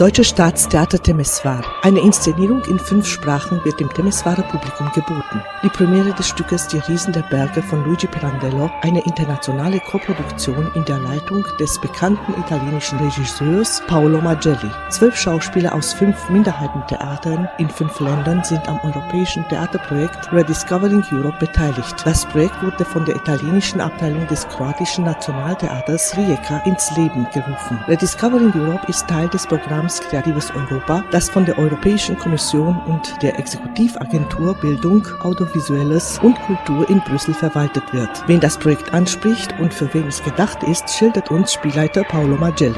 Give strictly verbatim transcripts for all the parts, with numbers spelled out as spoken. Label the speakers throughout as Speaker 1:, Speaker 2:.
Speaker 1: Deutsche Staatstheater Temeswar. Eine Inszenierung in fünf Sprachen wird dem Temeswarer Publikum geboten. Die Premiere des Stückes Die Riesen der Berge von Luigi Pirandello, eine internationale Koproduktion in der Leitung des bekannten italienischen Regisseurs Paolo Maggelli. Zwölf Schauspieler aus fünf Minderheitentheatern in fünf Ländern sind am europäischen Theaterprojekt Rediscovering Europe beteiligt. Das Projekt wurde von der italienischen Abteilung des kroatischen Nationaltheaters Rijeka ins Leben gerufen. Rediscovering Europe ist Teil des Programms Kreatives Europa, das von der Europäischen Kommission und der Exekutivagentur Bildung, Audiovisuelles und Kultur in Brüssel verwaltet wird. Wen das Projekt anspricht und für wen es gedacht ist, schildert uns Spielleiter Paolo Maggelli.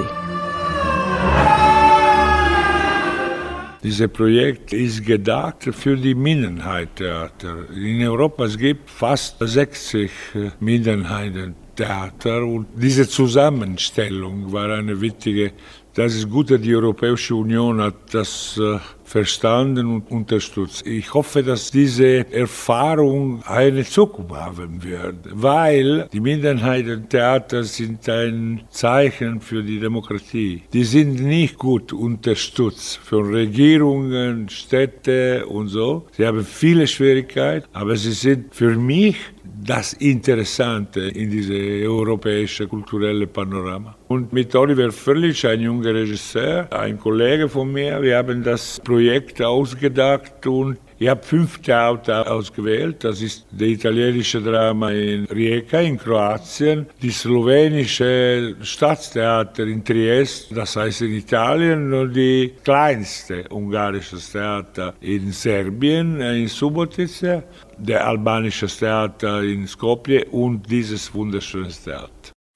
Speaker 2: Dieses Projekt ist gedacht für die Minderheitentheater. In Europa es gibt fast sechzig Minderheitentheater und diese Zusammenstellung war eine wichtige. Das ist gut, dass die Europäische Union hat das äh, verstanden und unterstützt. Ich hoffe, dass diese Erfahrung eine Zukunft haben wird, weil die Minderheitentheater sind ein Zeichen für die Demokratie. Die sind nicht gut unterstützt von Regierungen, Städten und so. Sie haben viele Schwierigkeiten, aber sie sind für mich das Interessante in diesem europäischen kulturellen Panorama. Und mit Oliver Frljić, ein junger Regisseur, ein Kollege von mir, wir haben das Projekt ausgedacht und ich habe fünf Theater ausgewählt. Das ist das italienische Drama in Rijeka in Kroatien, die slowenische Staatstheater in Trieste, das heißt in Italien, und die kleinste ungarische Theater in Serbien, in Subotica, der albanische Theater in Skopje und dieses wunderschöne Theater.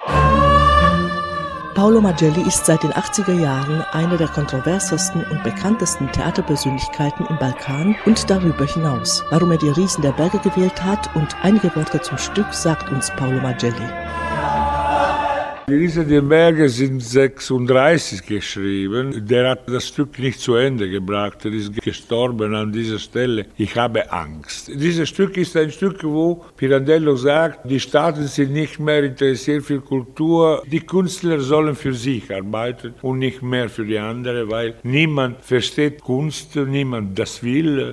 Speaker 1: Paolo Maggelli ist seit den achtziger Jahren eine der kontroversesten und bekanntesten Theaterpersönlichkeiten im Balkan und darüber hinaus. Warum er die Riesen der Berge gewählt hat und einige Worte zum Stück, sagt uns Paolo Maggelli.
Speaker 2: Die Riesen der Berge sind sechsunddreißig geschrieben. Der hat das Stück nicht zu Ende gebracht. Er ist gestorben an dieser Stelle. Ich habe Angst. Dieses Stück ist ein Stück, wo Pirandello sagt, die Staaten sind nicht mehr interessiert für Kultur. Die Künstler sollen für sich arbeiten und nicht mehr für die anderen, weil niemand versteht Kunst, niemand das will.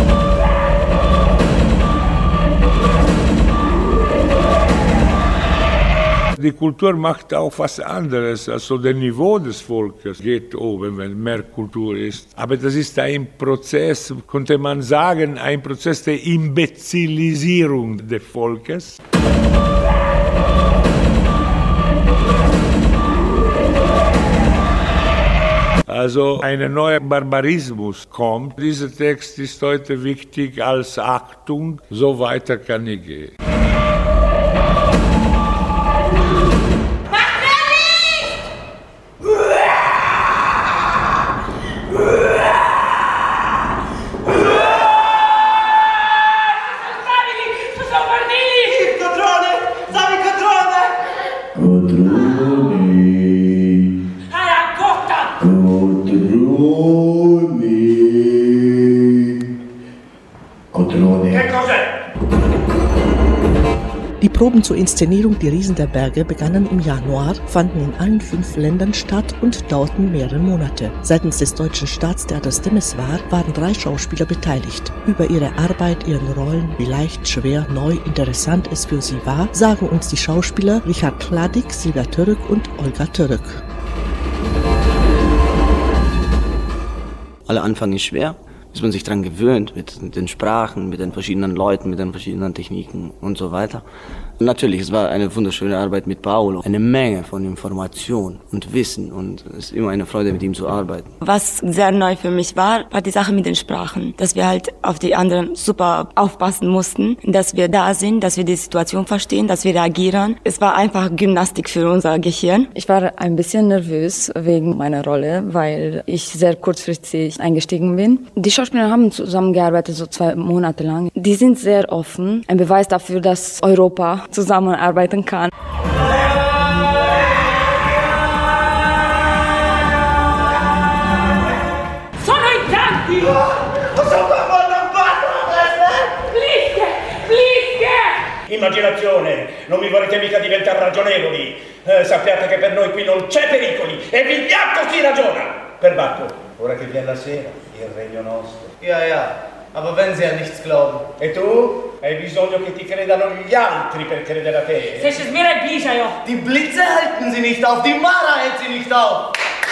Speaker 2: Die Kultur macht auch was anderes, also das Niveau des Volkes geht oben, wenn mehr Kultur ist. Aber das ist ein Prozess, könnte man sagen, ein Prozess der Imbezillisierung des Volkes. Also ein neuer Barbarismus kommt. Dieser Text ist heute wichtig als Achtung, so weiter kann ich gehen.
Speaker 1: Die Proben zur Inszenierung Die Riesen der Berge begannen im Januar, fanden in allen fünf Ländern statt und dauerten mehrere Monate. Seitens des Deutschen Staatstheaters Temeswar waren drei Schauspieler beteiligt. Über ihre Arbeit, ihren Rollen, wie leicht, schwer, neu, interessant es für sie war, sagen uns die Schauspieler Richard Hladik, Silvia Török und Olga Török.
Speaker 3: Aller Anfang ist schwer, bis man sich daran gewöhnt, mit den Sprachen, mit den verschiedenen Leuten, mit den verschiedenen Techniken und so weiter. Und natürlich, es war eine wunderschöne Arbeit mit Paolo. Eine Menge von Information und Wissen und es ist immer eine Freude, mit ihm zu arbeiten.
Speaker 4: Was sehr neu für mich war, war die Sache mit den Sprachen. Dass wir halt auf die anderen super aufpassen mussten, dass wir da sind, dass wir die Situation verstehen, dass wir reagieren. Es war einfach Gymnastik für unser Gehirn.
Speaker 5: Ich war ein bisschen nervös wegen meiner Rolle, weil ich sehr kurzfristig eingestiegen bin. Die Schauspieler haben zusammengearbeitet, so zwei Monate lang. Die sind sehr offen. Ein Beweis dafür, dass Europa zusammenarbeiten kann.
Speaker 6: Sono in tanti! Blicche! Blicche!
Speaker 7: Immaginazione! Non mi vorrete mica diventare ragionevoli! Eh, sappiate che per noi qui non c'è pericoli e Vigliacco si ragiona! Perbacco, ora che viene la sera, il regno nostro.
Speaker 8: Ja, ja, aber wenn sie an nichts glauben.
Speaker 7: E tu? Hai bisogno che ti credano gli altri per credere a te?
Speaker 6: Se ci smira e biscia io.
Speaker 8: Die Blitze halten sie nicht auf, die Mara hält sie nicht auf.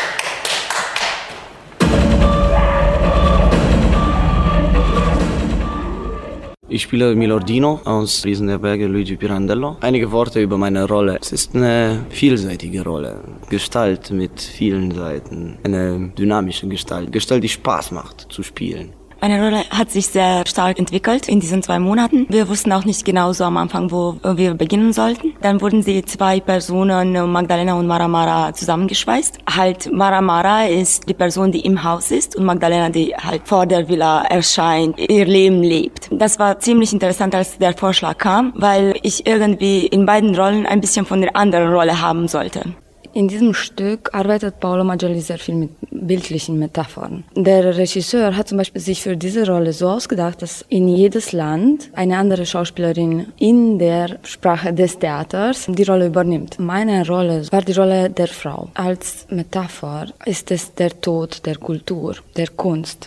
Speaker 3: Ich spiele Milordino aus Riesen der Berge, Luigi Pirandello. Einige Worte über meine Rolle. Es ist eine vielseitige Rolle. Gestalt mit vielen Seiten. Eine dynamische Gestalt. Gestalt, die Spaß macht zu spielen.
Speaker 4: Meine Rolle hat sich sehr stark entwickelt in diesen zwei Monaten. Wir wussten auch nicht genau so am Anfang, wo wir beginnen sollten. Dann wurden sie zwei Personen, Magdalena und Mara Mara, zusammengeschweißt. Halt, Mara Mara ist die Person, die im Haus ist, und Magdalena, die halt vor der Villa erscheint, ihr Leben lebt. Das war ziemlich interessant, als der Vorschlag kam, weil ich irgendwie in beiden Rollen ein bisschen von der anderen Rolle haben sollte.
Speaker 5: In diesem Stück arbeitet Paolo Maggioli sehr viel mit bildlichen Metaphern. Der Regisseur hat zum Beispiel sich für diese Rolle so ausgedacht, dass in jedes Land eine andere Schauspielerin in der Sprache des Theaters die Rolle übernimmt. Meine Rolle war die Rolle der Frau. Als Metapher ist es der Tod der Kultur, der Kunst.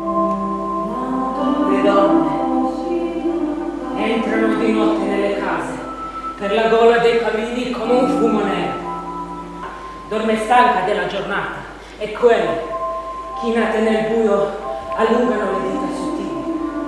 Speaker 6: Le donne entrano di notte nelle case per la gola dei camini come un fumo nero. Dorme stanca della giornata e quelle, chinate nel buio, allungano le dita sottili.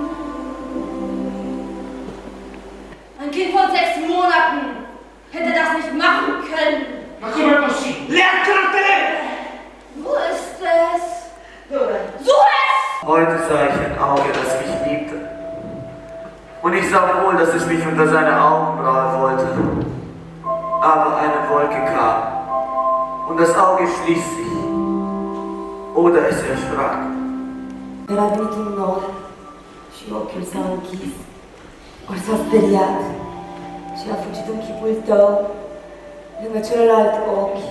Speaker 9: Ein Kind von sechs Monaten hätte das nicht machen können.
Speaker 7: Ma come è possibile? Le ha trattenute!
Speaker 9: Wo ist es? Dove? Such es!
Speaker 10: Heute sah ich ein Auge, das mich liebte. Und ich sah wohl, dass es mich unter seine Augenbraue wollte. Aber eine Wolke kam. Und das Auge schließt sich. Oder es erschrak.
Speaker 11: Era venit un nor și ochiul s-a închis. Ori s-a speriat și a fugit în chipul tău, lângă celălalt ochi.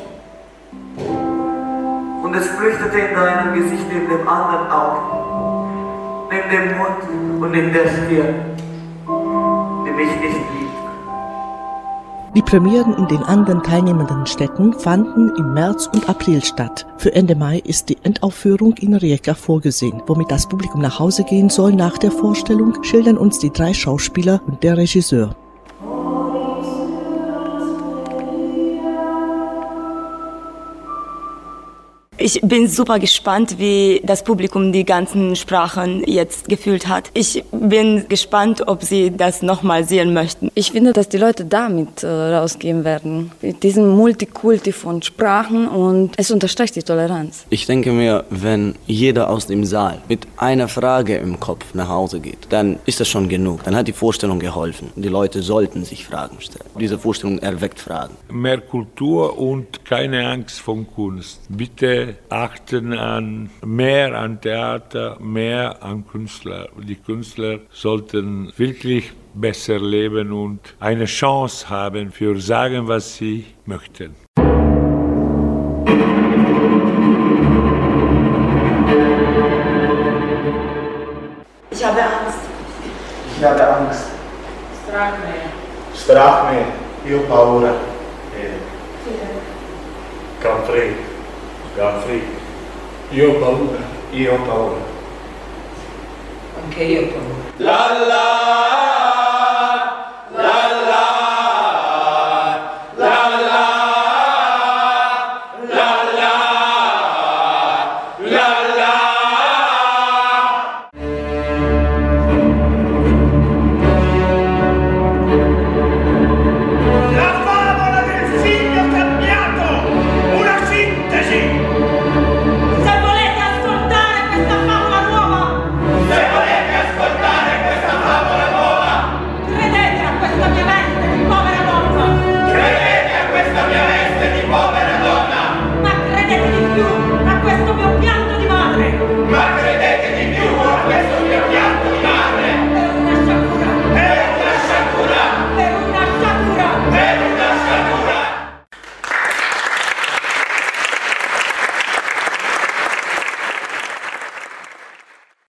Speaker 10: Und es flüchtete in deinem Gesicht neben dem anderen Auge, neben dem Mund und neben der Stirn, die mich nicht liebt.
Speaker 1: Die Premieren in den anderen teilnehmenden Städten fanden im März und April statt. Für Ende Mai ist die Endaufführung in Rijeka vorgesehen. Womit das Publikum nach Hause gehen soll nach der Vorstellung, schildern uns die drei Schauspieler und der Regisseur.
Speaker 4: Ich bin super gespannt, wie das Publikum die ganzen Sprachen jetzt gefühlt hat. Ich bin gespannt, ob sie das nochmal sehen möchten.
Speaker 5: Ich finde, dass die Leute damit äh, rausgehen werden. Mit diesem Multikulti von Sprachen, und es unterstreicht die Toleranz.
Speaker 3: Ich denke mir, wenn jeder aus dem Saal mit einer Frage im Kopf nach Hause geht, dann ist das schon genug. Dann hat die Vorstellung geholfen. Die Leute sollten sich Fragen stellen. Diese Vorstellung erweckt Fragen.
Speaker 2: Mehr Kultur und keine Angst vor Kunst. Bitte achten an mehr an Theater, mehr an Künstler. Die Künstler sollten wirklich besser leben und eine Chance haben für sagen, was sie möchten.
Speaker 4: Ich habe Angst.
Speaker 8: Ich habe Angst.
Speaker 6: Strach me.
Speaker 8: Strach me. Io ho paura. Godfrey. Godfrey. Io ho paura. Io ho paura.
Speaker 6: Anche io ho paura.
Speaker 8: La la la la la la la la la la.
Speaker 7: La favola del figlio cambiato! Una sintesi!
Speaker 6: Se volete ascoltare questa favola nuova,
Speaker 7: Se volete ascoltare questa favola nuova,
Speaker 6: credete a questa mia